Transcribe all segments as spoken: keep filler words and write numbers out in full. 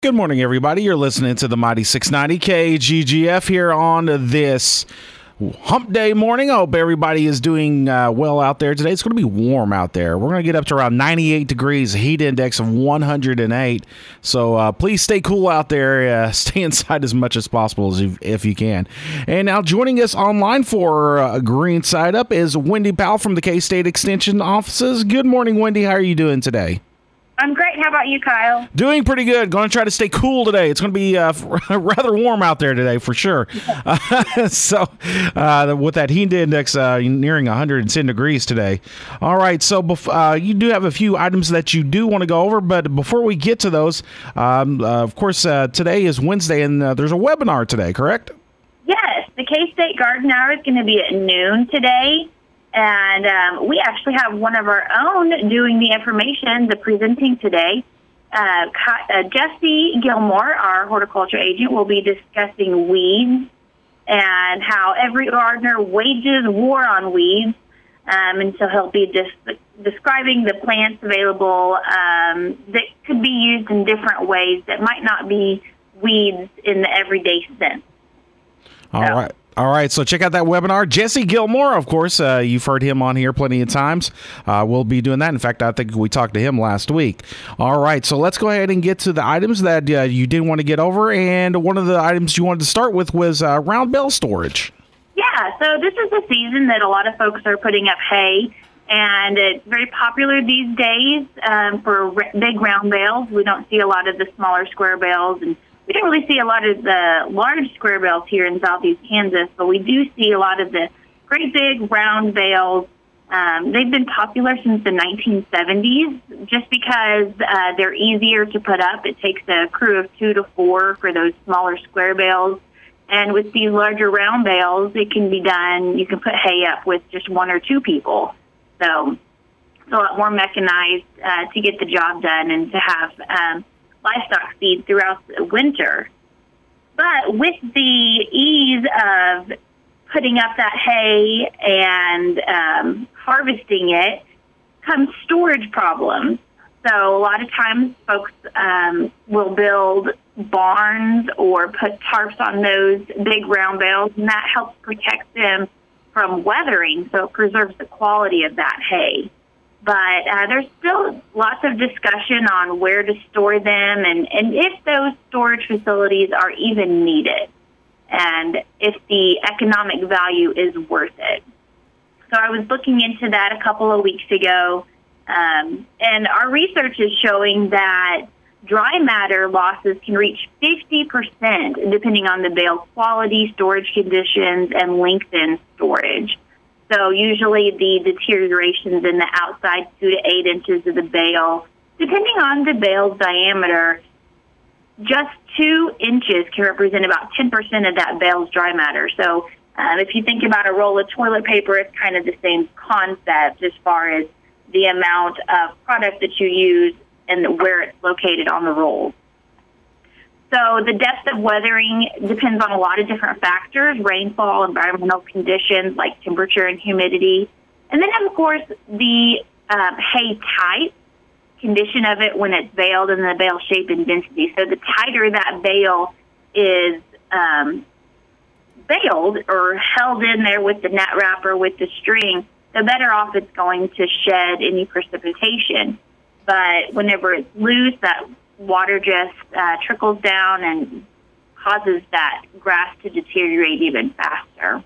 Good morning, everybody. You're listening to the Mighty six ninety K G G F here on this hump day morning. I hope everybody is doing uh, well out there today. It's going to be warm out there. We're going to get up to around ninety-eight degrees, a heat index of one hundred eight. So uh, please stay cool out there. Uh, stay inside as much as possible as you, if you can. And now joining us online for uh, Green Side Up is Wendy Powell from the K-State Extension offices. Good morning, Wendy. How are you doing today? I'm great. How about you, Kyle? Doing pretty good. Going to try to stay cool today. It's going to be uh, rather warm out there today for sure. Uh, so uh, with that heat index uh, nearing one hundred ten degrees today. All right. So bef- uh, you do have a few items that you do want to go over. But before we get to those, um, uh, of course, uh, today is Wednesday and uh, there's a webinar today, correct? Yes. The K-State Garden Hour is going to be at noon today. And um, we actually have one of our own doing the information, the presenting today. Uh, uh, Jesse Gilmore, our horticulture agent, will be discussing weeds and how every gardener wages war on weeds. Um, and so he'll be dis- describing the plants available um, that could be used in different ways that might not be weeds in the everyday sense. All so. right. All right, so check out that webinar. Jesse Gilmore, of course, uh, you've heard him on here plenty of times. Uh, we'll be doing that. In fact, I think we talked to him last week. All right, so let's go ahead and get to the items that uh, you did want to get over. And one of the items you wanted to start with was uh, round bale storage. Yeah, so this is the season that a lot of folks are putting up hay. And it's very popular these days um, for r- big round bales. We don't see a lot of the smaller square bales, and we don't really see a lot of the large square bales here in southeast Kansas, but we do see a lot of the great big round bales. Um, they've been popular since the nineteen seventies just because uh, they're easier to put up. It takes a crew of two to four for those smaller square bales. And with these larger round bales, it can be done. You can put hay up with just one or two people. So it's a lot more mechanized uh, to get the job done and to have um, livestock feed throughout the winter. But with the ease of putting up that hay and um, harvesting it comes storage problems. So a lot of times folks um, will build barns or put tarps on those big round bales, and that helps protect them from weathering, so it preserves the quality of that hay. But uh, there's still lots of discussion on where to store them and, and if those storage facilities are even needed and if the economic value is worth it. So I was looking into that a couple of weeks ago, um, and our research is showing that dry matter losses can reach fifty percent depending on the bale quality, storage conditions, and length in storage. So usually the deteriorations in the outside two to eight inches of the bale, depending on the bale's diameter, just two inches can represent about ten percent of that bale's dry matter. So um, if you think about a roll of toilet paper, it's kind of the same concept as far as the amount of product that you use and where it's located on the roll. So the depth of weathering depends on a lot of different factors: rainfall, environmental conditions like temperature and humidity. And then, of course, the uh, hay type, condition of it when it's baled, and the bale shape and density. So the tighter that bale is um, baled or held in there with the net wrapper with the string, the better off it's going to shed any precipitation. But whenever it's loose, that water just uh, trickles down and causes that grass to deteriorate even faster.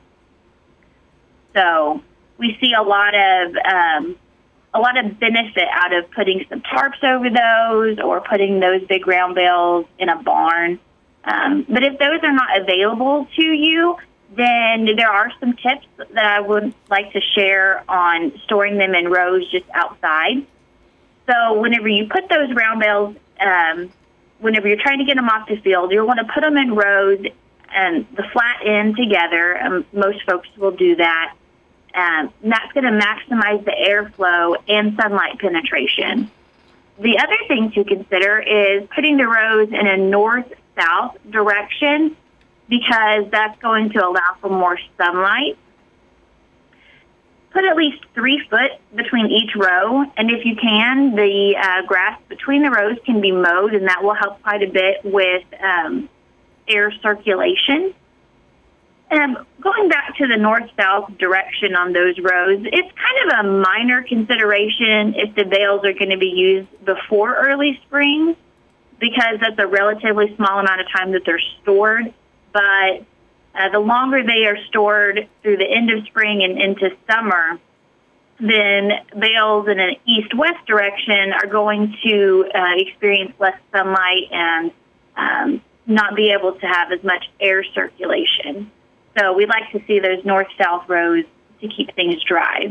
So we see a lot of um, a lot of benefit out of putting some tarps over those or putting those big round bales in a barn. Um, but if those are not available to you, then there are some tips that I would like to share on storing them in rows just outside. So whenever you put those round bales, um, whenever you're trying to get them off the field, you'll want to put them in rows and the flat end together. Um, most folks will do that. Um, and that's going to maximize the airflow and sunlight penetration. The other thing to consider is putting the rows in a north-south direction because that's going to allow for more sunlight. put at least three foot between each row, and if you can, the uh, grass between the rows can be mowed, and that will help quite a bit with um, air circulation. Um, going back to the north-south direction on those rows, it's kind of a minor consideration if the bales are going to be used before early spring, because that's a relatively small amount of time that they're stored. But uh, the longer they are stored through the end of spring and into summer, then bales in an east-west direction are going to uh, experience less sunlight and um, not be able to have as much air circulation. So we like to see those north-south rows to keep things dry.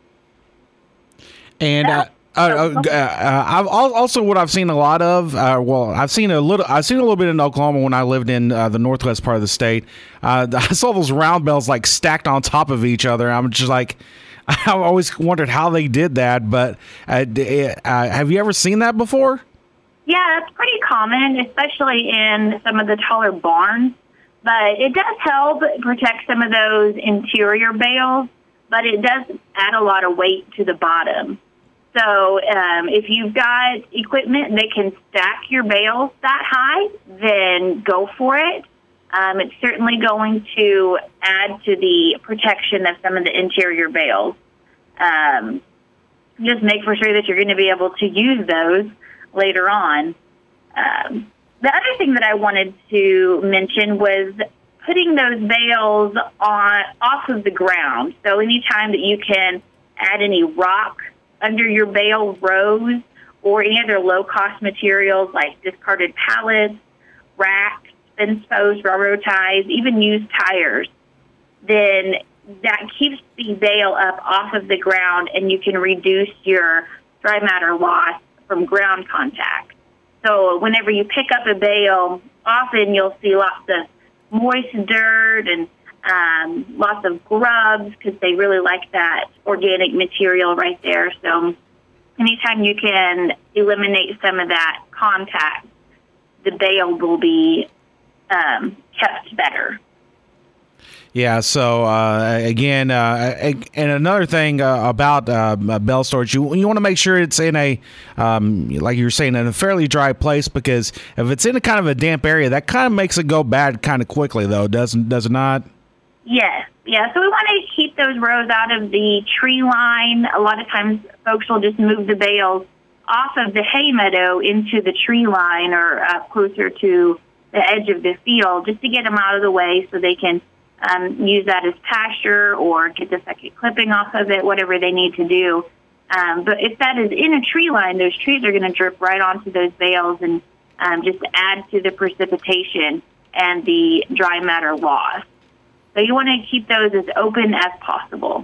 And uh, uh, uh, uh, I've also what I've seen a lot of. Uh, well, I've seen a little. I've seen a little bit in Oklahoma when I lived in uh, the northwest part of the state. Uh, I saw those round bales like stacked on top of each other. I'm just like, I always wondered how they did that. But uh, uh, have you ever seen that before? Yeah, it's pretty common, especially in some of the taller barns. But it does help protect some of those interior bales, but it does add a lot of weight to the bottom. So um, if you've got equipment that can stack your bales that high, then go for it. Um, it's certainly going to add to the protection of some of the interior bales. Um, just make for sure that you're going to be able to use those later on. Um, The other thing that I wanted to mention was putting those bales on off of the ground. So anytime that you can add any rock under your bale rows or any other low-cost materials like discarded pallets, racks, fence posts, railroad ties, even used tires, then that keeps the bale up off of the ground and you can reduce your dry matter loss from ground contact. So whenever you pick up a bale, often you'll see lots of moist dirt and um, lots of grubs because they really like that organic material right there. So anytime you can eliminate some of that contact, the bale will be um, kept better. Yeah. So uh, again, uh, and another thing uh, about uh, bale storage, you you want to make sure it's in a, um, like you were saying, in a fairly dry place, because if it's in a kind of a damp area, that kind of makes it go bad kind of quickly, though, doesn't does it not? Yes. Yeah. So we want to keep those rows out of the tree line. A lot of times, folks will just move the bales off of the hay meadow into the tree line or uh, closer to the edge of the field, just to get them out of the way so they can Um, use that as pasture or get the second clipping off of it, whatever they need to do. Um, but if that is in a tree line, those trees are going to drip right onto those bales and um, just add to the precipitation and the dry matter loss. So you want to keep those as open as possible.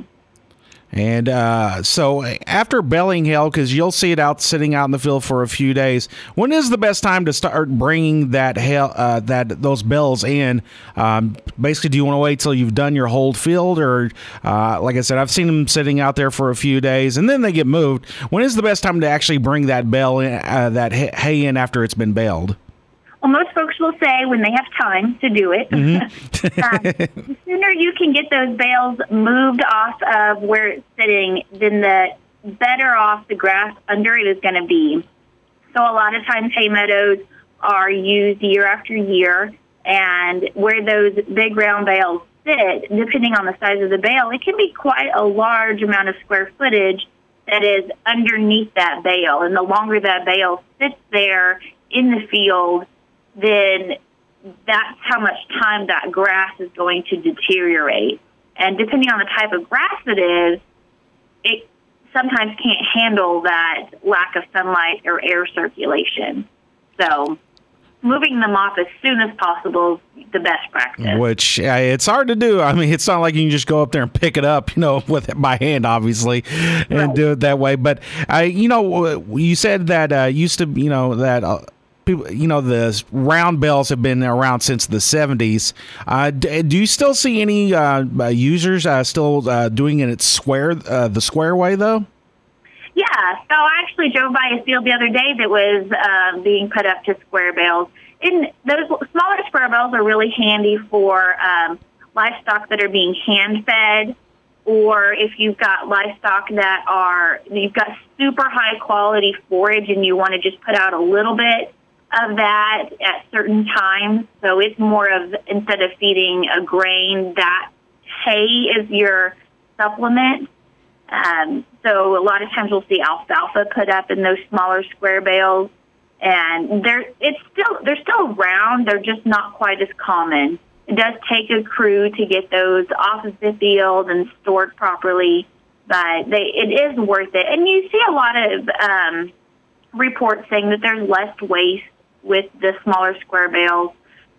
And uh, so after baling hay, because you'll see it out sitting out in the field for a few days, when is the best time to start bringing that hay, uh, that those bales in? Um, basically, do you want to wait till you've done your whole field, or uh, like I said, I've seen them sitting out there for a few days and then they get moved. When is the best time to actually bring that bale in, uh, that hay in after it's been baled? Well, most folks will say when they have time to do it. Mm-hmm. um, the sooner you can get those bales moved off of where it's sitting, then the better off the grass under it is going to be. So a lot of times hay meadows are used year after year, and where those big round bales sit, depending on the size of the bale, it can be quite a large amount of square footage that is underneath that bale. And the longer that bale sits there in the field, then that's how much time that grass is going to deteriorate. And depending on the type of grass it is, it sometimes can't handle that lack of sunlight or air circulation. So moving them off as soon as possible is the best practice. Which uh, it's hard to do. I mean, it's not like you can just go up there and pick it up, you know, with by hand, obviously, and right. do it that way. But, uh, you know, you said that uh, used to, you know, that uh, people, you know, the round bales have been around since the seventies. Uh, d- do you still see any uh, users uh, still uh, doing it square, uh, the square way, though? Yeah, so I actually drove by a field the other day that was uh, being put up to square bales. And those smaller square bales are really handy for um, livestock that are being hand-fed. or if you've got livestock that are, you've got super high quality forage and you want to just put out a little bit of that at certain times. So it's more of, instead of feeding a grain, that hay is your supplement. Um, so a lot of times we'll see alfalfa put up in those smaller square bales, and they're it's still they're still around. They're just not quite as common. It does take a crew to get those off of the field and stored properly, but they it is worth it. And you see a lot of um, reports saying that there's less waste with the smaller square bales,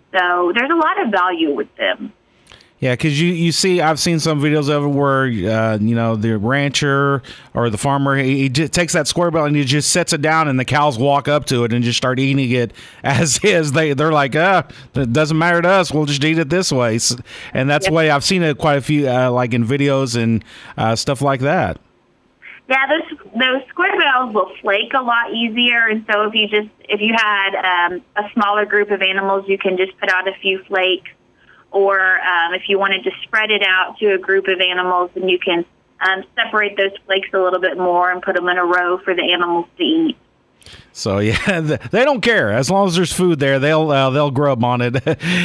so there's a lot of value with them. Yeah, because you, you see, I've seen some videos of it where, uh, you know, the rancher or the farmer, he, he just takes that square bale and he just sets it down and the cows walk up to it and just start eating it as is. They, they're like, ah, it doesn't matter to us. We'll just eat it this way. So, and that's yep. the way I've seen it quite a few, uh, like in videos and uh, stuff like that. Yeah, those those square bales will flake a lot easier, and so if you just if you had um, a smaller group of animals, you can just put out a few flakes. Or um, if you wanted to spread it out to a group of animals, then you can um, separate those flakes a little bit more and put them in a row for the animals to eat. So yeah, they don't care as long as there's food there. They'll uh, they'll grub on it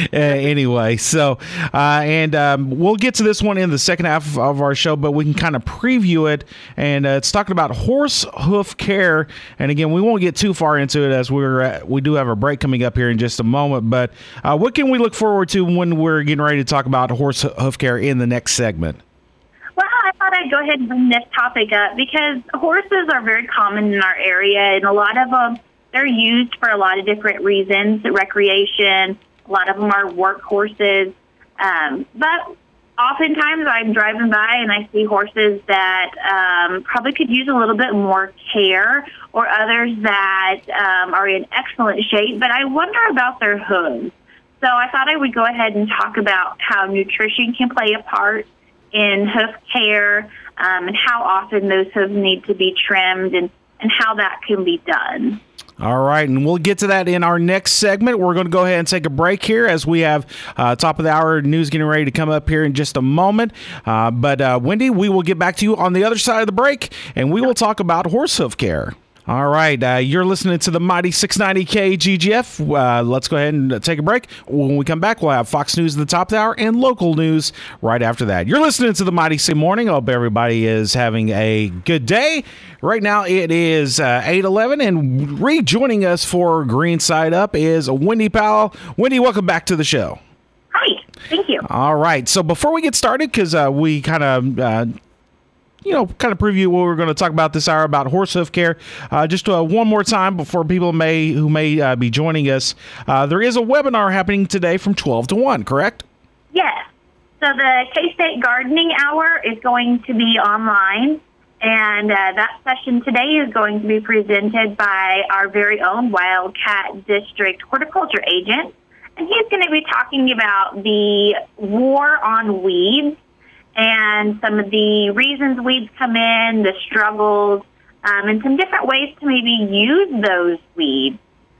anyway. So uh, and um, we'll get to this one in the second half of our show, but we can kind of preview it. And uh, it's talking about horse hoof care. And again, we won't get too far into it as we're at, we do have a break coming up here in just a moment. But uh, what can we look forward to when we're getting ready to talk about horse hoof care in the next segment? Well, I thought I'd go ahead and bring this topic up because horses are very common in our area, and a lot of them, they're used for a lot of different reasons, recreation. A lot of them are work horses. Um, but oftentimes I'm driving by and I see horses that um, probably could use a little bit more care, or others that um, are in excellent shape, but I wonder about their hooves. So I thought I would go ahead and talk about how nutrition can play a part in hoof care, um, and how often those hooves need to be trimmed, and, and how that can be done. All right, and we'll get to that in our next segment. We're going to go ahead and take a break here as we have uh, top of the hour news getting ready to come up here in just a moment. Uh, but, uh, Wendy, we will get back to you on the other side of the break, and we will talk about horse hoof care. All right, uh, you're listening to the Mighty six ninety K G G F. Uh, let's go ahead and take a break. When we come back, we'll have Fox News at the top of the hour and local news right after that. You're listening to the Mighty six Morning. I hope everybody is having a good day. Right now, it is uh, eight eleven, and rejoining us for Green Side Up is Wendy Powell. Wendy, welcome back to the show. Hi, thank you. All right, so before we get started, because uh, we kind of... Uh, you know, kind of preview what we're going to talk about this hour about horse hoof care. Uh, just uh, one more time before people may who may uh, be joining us. Uh, there is a webinar happening today from twelve to one, correct? Yes. So the K-State Gardening Hour is going to be online, and uh, that session today is going to be presented by our very own Wildcat District horticulture agent, and he's going to be talking about the war on weeds and some of the reasons weeds come in, the struggles, um, and some different ways to maybe use those weeds.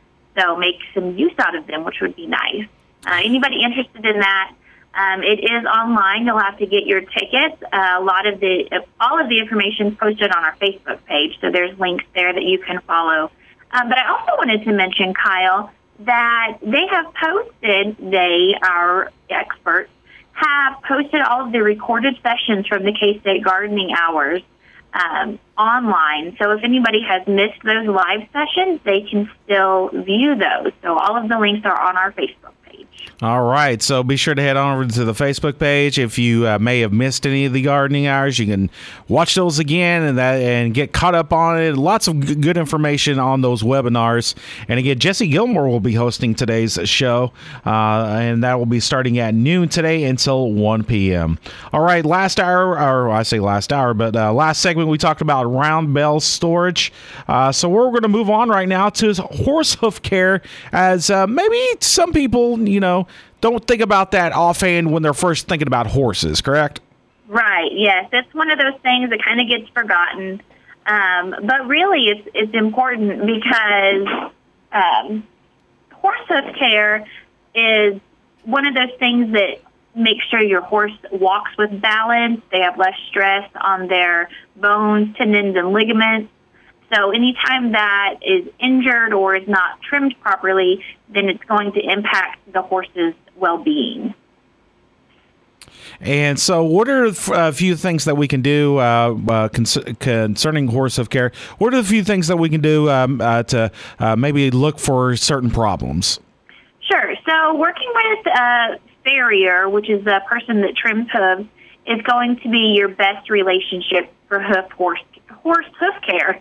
So make some use out of them, which would be nice. Uh, anybody interested in that, um, it is online. You'll have to get your tickets. Uh, a lot of the, all of the information is posted on our Facebook page, so there's links there that you can follow. Um, but I also wanted to mention, Kyle, that they have posted, they, our experts, have posted all of the recorded sessions from the K-State Gardening Hours um, online. So if anybody has missed those live sessions, they can still view those. So all of the links are on our Facebook page. All right, so be sure to head on over to the Facebook page. If you uh, may have missed any of the gardening hours, you can watch those again and that and get caught up on it. Lots of g- good information on those webinars. And again, Jesse Gilmore will be hosting today's show, uh, and that will be starting at noon today until one p.m. All right, last hour, or I say last hour, but uh, last segment we talked about round bale storage. Uh, so we're going to move on right now to horse hoof care, as uh, maybe some people, you know, don't think about that offhand when they're first thinking about horses, correct? Right, yes. It's one of those things that kind of gets forgotten. Um, but really, it's, it's important because um, horse hoof care is one of those things that make sure your horse walks with balance. They have less stress on their bones, tendons, and ligaments. So anytime that is injured or is not trimmed properly, then it's going to impact the horse's well-being. And so what are a few things that we can do uh, uh, con- concerning horse hoof care? What are a few things that we can do um, uh, to uh, maybe look for certain problems? Sure. So working with a farrier, which is a person that trims hooves, is going to be your best relationship for hoof horse horse hoof care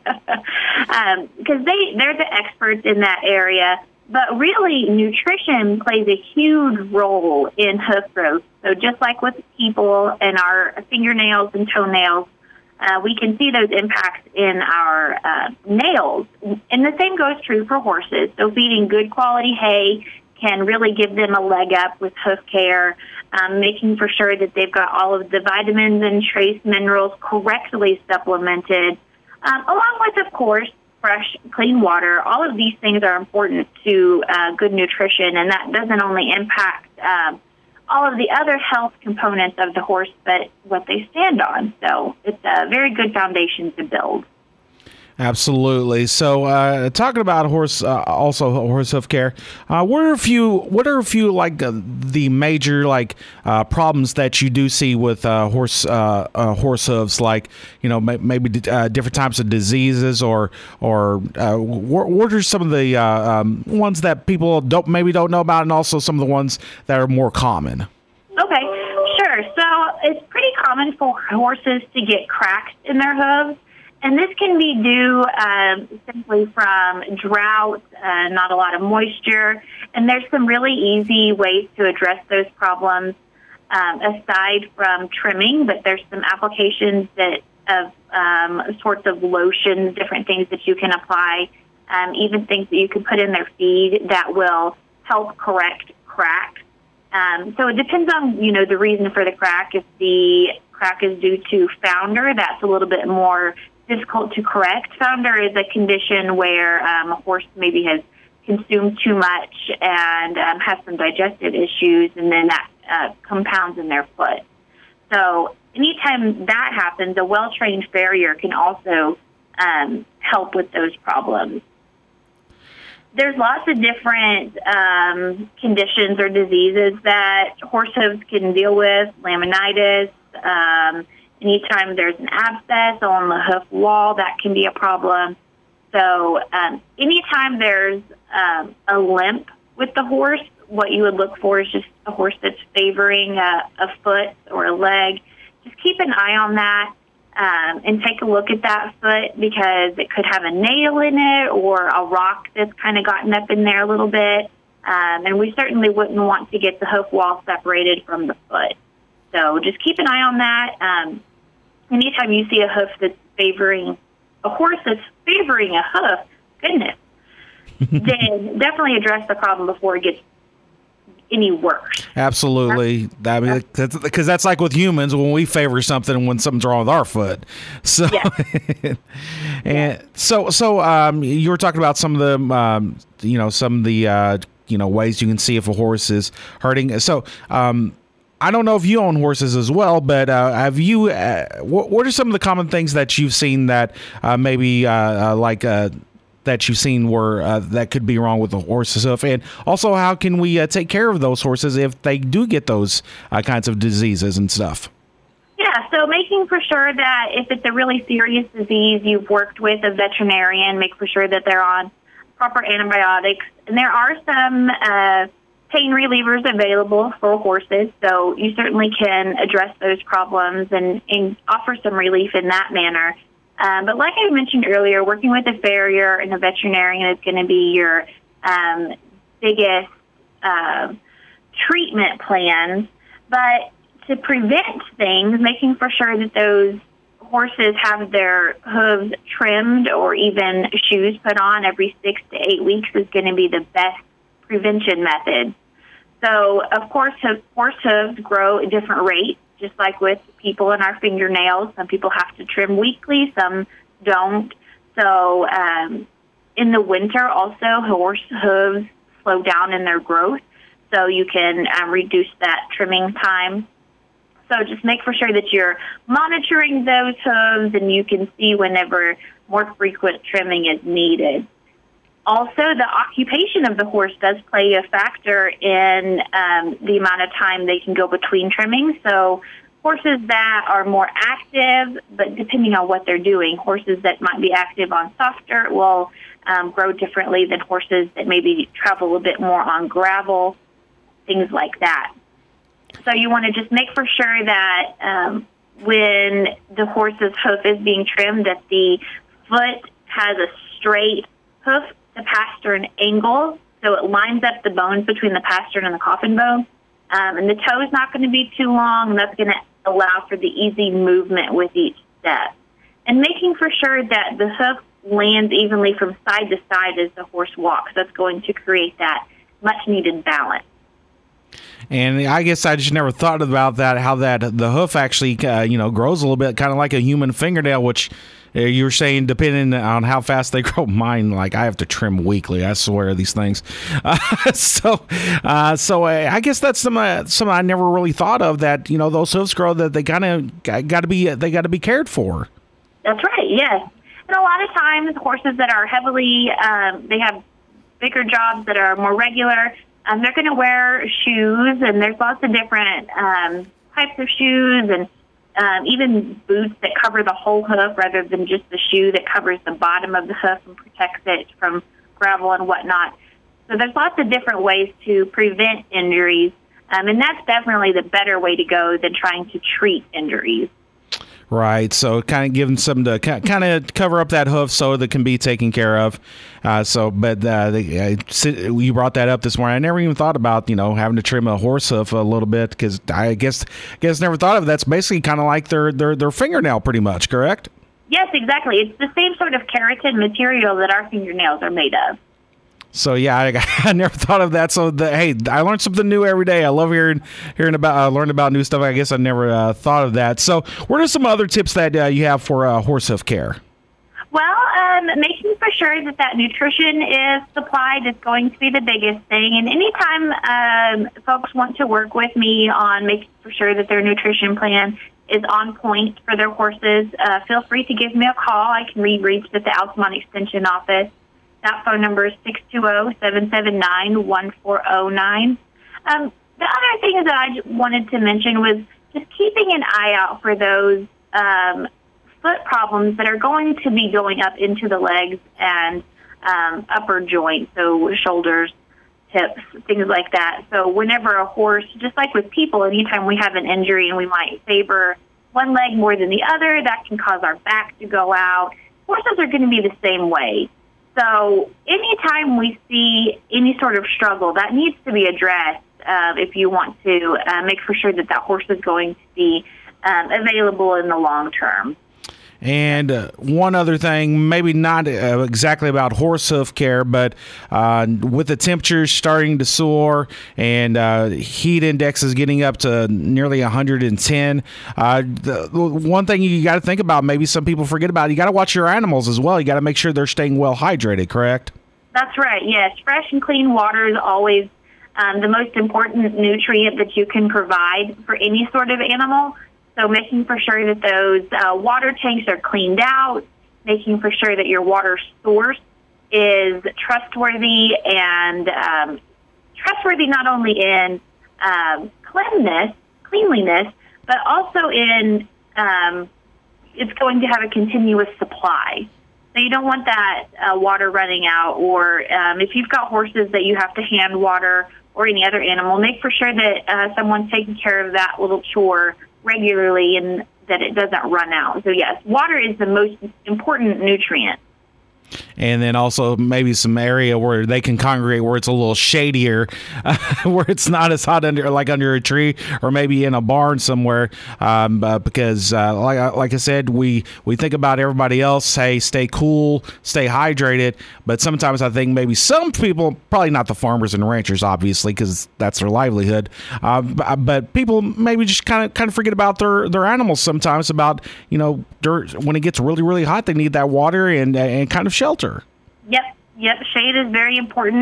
um, because they, they're the experts in that area. But really, nutrition plays a huge role in hoof growth. So just like with people and our fingernails and toenails, uh, we can see those impacts in our uh, nails. And the same goes true for horses. So feeding good quality hay can really give them a leg up with hoof care, um, making for sure that they've got all of the vitamins and trace minerals correctly supplemented, um, along with, of course, fresh, clean water. All of these things are important to uh, good nutrition, and that doesn't only impact um, all of the other health components of the horse, but what they stand on. So it's a very good foundation to build. Absolutely. So, uh, talking about horse, uh, also horse hoof care. Uh, what are a few? What are a few like uh, the major like uh, problems that you do see with uh, horse uh, uh, horse hooves? Like, you know, may, maybe uh, different types of diseases, or or uh, what, what are some of the uh, um, ones that people don't maybe don't know about, and also some of the ones that are more common? Okay, sure. So it's pretty common for horses to get cracks in their hooves. And this can be due um, simply from drought, uh, not a lot of moisture. And there's some really easy ways to address those problems um, aside from trimming, but there's some applications that of um, sorts of lotions, different things that you can apply, um, even things that you can put in their feed that will help correct cracks. Um, so it depends on, you know, the reason for the crack. If the crack is due to founder, that's a little bit more difficult to correct. Founder is a condition where um, a horse maybe has consumed too much and um, has some digestive issues, and then that uh, compounds in their foot. So anytime that happens, a well-trained farrier can also um, help with those problems. There's lots of different um, conditions or diseases that horse hooves can deal with, laminitis. Um, anytime there's an abscess on the hoof wall, that can be a problem. So um, anytime there's um, a limp with the horse, what you would look for is just a horse that's favoring a, a foot or a leg. Just keep an eye on that. Um, and take a look at that foot because it could have a nail in it or a rock that's kind of gotten up in there a little bit. Um, and we certainly wouldn't want to get the hoof wall separated from the foot. So just keep an eye on that. Um, anytime you see a hoof that's favoring, a horse that's favoring a hoof, goodness, then definitely address the problem before it gets any worse. Absolutely. I mean, because that's, that's like with humans when we favor something when something's wrong with our foot. So, yeah. and yeah. so, so um, you were talking about some of the, um, you know, some of the, uh, you know, ways you can see if a horse is hurting. So, um, I don't know if you own horses as well, but uh, have you? Uh, what, what are some of the common things that you've seen that uh, maybe uh, uh, like? Uh, that you've seen where uh, that could be wrong with the horse's hoof? And also, how can we uh, take care of those horses if they do get those uh, kinds of diseases and stuff? Yeah, so making for sure that if it's a really serious disease, you've worked with a veterinarian, make for sure that they're on proper antibiotics. And there are some uh, pain relievers available for horses, so you certainly can address those problems and, and offer some relief in that manner. Um, but like I mentioned earlier, working with a farrier and a veterinarian is going to be your um, biggest uh, treatment plans. But to prevent things, making for sure that those horses have their hooves trimmed or even shoes put on every six to eight weeks is going to be the best prevention method. So, of course, horse hooves grow at different rates. Just like with people and our fingernails, some people have to trim weekly, some don't. So um, in the winter also, horse hooves slow down in their growth. so you can um, reduce that trimming time. So just make for sure that you're monitoring those hooves and you can see whenever more frequent trimming is needed. Also, the occupation of the horse does play a factor in um, the amount of time they can go between trimmings. So horses that are more active, but depending on what they're doing, horses that might be active on soft dirt will um, grow differently than horses that maybe travel a bit more on gravel, things like that. So you want to just make for sure that um, when the horse's hoof is being trimmed, that the foot has a straight hoof, the pastern angle, so it lines up the bones between the pastern and the coffin bone. Um, and the toe is not going to be too long, and that's going to allow for the easy movement with each step. And making for sure that the hoof lands evenly from side to side as the horse walks. That's going to create that much-needed balance. And I guess I just never thought about that, how that the hoof actually, uh, you know, grows a little bit, kind of like a human fingernail, which uh, you were saying, depending on how fast they grow. Mine, like, I have to trim weekly, I swear, these things. Uh, so uh, so uh, I guess that's some, uh, something I never really thought of, that, you know, those hoofs grow, that they kind of got to be, they got to be cared for. That's right, yes. And a lot of times, horses that are heavily, um, they have bigger jobs that are more regular, Um, they're going to wear shoes, and there's lots of different um, types of shoes, and um, even boots that cover the whole hoof rather than just the shoe that covers the bottom of the hoof and protects it from gravel and whatnot. So there's lots of different ways to prevent injuries, um, and that's definitely the better way to go than trying to treat injuries. Right, so kind of giving some to kind of cover up that hoof so that can be taken care of. Uh, so, but uh, they, uh, you brought that up this morning. I never even thought about, you know, having to trim a horse hoof a little bit, because I guess guess never thought of it. That's basically kind of like their, their their fingernail, pretty much, correct? Yes, exactly. It's the same sort of keratin material that our fingernails are made of. So yeah, I, I never thought of that. So the, hey, I learned something new every day. I love hearing hearing about uh, learning about new stuff. I guess I never uh, thought of that. So what are some other tips that uh, you have for uh, horse hoof care? Well, um, making for sure that that nutrition is supplied is going to be the biggest thing. And anytime um, folks want to work with me on making for sure that their nutrition plan is on point for their horses, uh, feel free to give me a call. I can be reached at the Altamont Extension office. That phone number is six two zero, seven seven nine, one four zero nine. Um, the other thing that I wanted to mention was just keeping an eye out for those um, foot problems that are going to be going up into the legs and um, upper joints, so shoulders, hips, things like that. So whenever a horse, just like with people, anytime we have an injury and we might favor one leg more than the other, that can cause our back to go out. Horses are going to be the same way. So anytime we see any sort of struggle, that needs to be addressed uh, if you want to uh, make for sure that that horse is going to be um, available in the long term. And uh, one other thing, maybe not uh, exactly about horse hoof care, but uh, with the temperatures starting to soar and uh, heat indexes getting up to nearly one hundred ten, uh, the one thing you got to think about, maybe some people forget about, you got to watch your animals as well. You got to make sure they're staying well hydrated, correct? That's right, yes. Fresh and clean water is always um, the most important nutrient that you can provide for any sort of animal. So making for sure that those uh, water tanks are cleaned out, making for sure that your water source is trustworthy and um, trustworthy not only in um, cleanliness, cleanliness, but also in um, it's going to have a continuous supply. So you don't want that uh, water running out, or um, if you've got horses that you have to hand water or any other animal, make for sure that uh, someone's taking care of that little chore regularly and that it doesn't run out. So yes, water is the most important nutrient. And then also maybe some area where they can congregate where it's a little shadier, uh, where it's not as hot under, like under a tree, or maybe in a barn somewhere. Um, uh, because uh, like like I said, we we think about everybody else. Hey, stay cool, stay hydrated. But sometimes I think maybe some people, probably not the farmers and ranchers, obviously, because that's their livelihood. Uh, but people maybe just kind of kind of forget about their their animals sometimes. About, you know, dirt, when it gets really really hot, they need that water and and kind of shelter. Yep, yep. Shade is very important.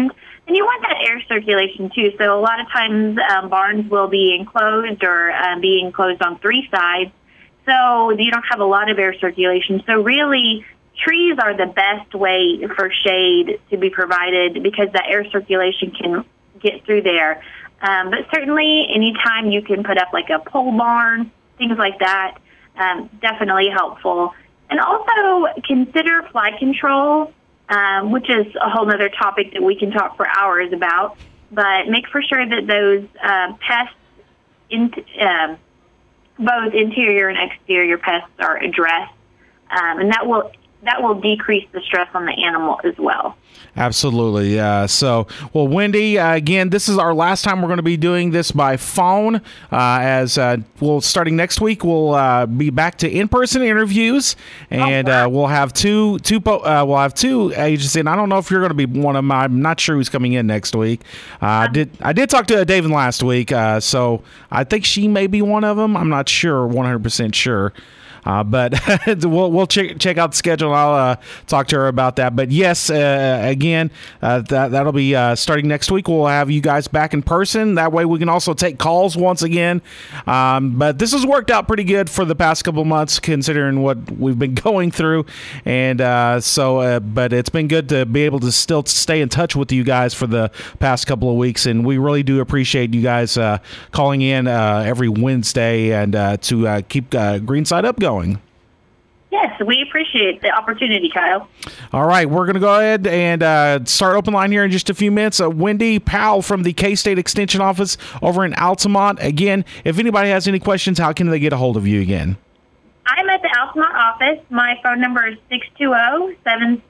And you want that air circulation, too. So a lot of times um, barns will be enclosed or um, be enclosed on three sides, so you don't have a lot of air circulation. So really, trees are the best way for shade to be provided because that air circulation can get through there. Um, but certainly, anytime you can put up like a pole barn, things like that, um, definitely helpful. And also consider fly control. Um, which is a whole other topic that we can talk for hours about. But make for sure that those uh, pests, in, um, both interior and exterior pests, are addressed, um, and that will that will decrease the stress on the animal as well. Absolutely. Uh, so, well, Wendy, uh, again, this is our last time we're going to be doing this by phone. Uh, as uh, we'll starting next week, we'll uh, be back to in-person interviews, and oh, wow. uh, we'll have two two po- uh, we'll have two agents in. I don't know if you're going to be one of them. I'm not sure who's coming in next week. Uh, I did I did talk to David last week, uh, so I think she may be one of them. I'm not sure, one hundred percent sure. Uh, but we'll we'll check check out the schedule. I'll uh, talk to her about that. But yes, uh, again, uh, that that'll be uh, starting next week. We'll have you guys back in person. That way, we can also take calls once again. Um, but this has worked out pretty good for the past couple months, considering what we've been going through. And uh, so, uh, but it's been good to be able to still stay in touch with you guys for the past couple of weeks. And we really do appreciate you guys uh, calling in uh, every Wednesday and uh, to uh, keep uh, Greenside Up going. Going. Yes, we appreciate the opportunity, Kyle. All right, we're going to go ahead and uh, start open line here in just a few minutes. Uh, Wendy Powell from the K-State Extension Office over in Altamont. Again, if anybody has any questions, how can they get a hold of you again? I'm at the Altamont office. My phone number is six two zero, seven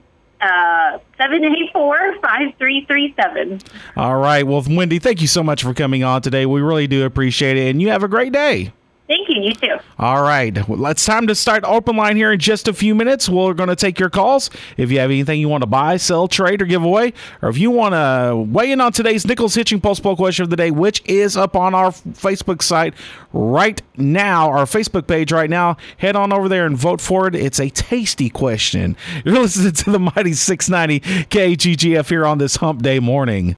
eight four, five three three seven. All right, well, Wendy, thank you so much for coming on today. We really do appreciate it, and you have a great day. Thank you. You too. All right. Well, it's time to start open line here in just a few minutes. We're going to take your calls. If you have anything you want to buy, sell, trade, or give away, or if you want to weigh in on today's Nichols Hitching Post Poll question of the day, which is up on our Facebook site right now, our Facebook page right now, head on over there and vote for it. It's a tasty question. You're listening to the Mighty six ninety K G G F here on this Hump Day morning.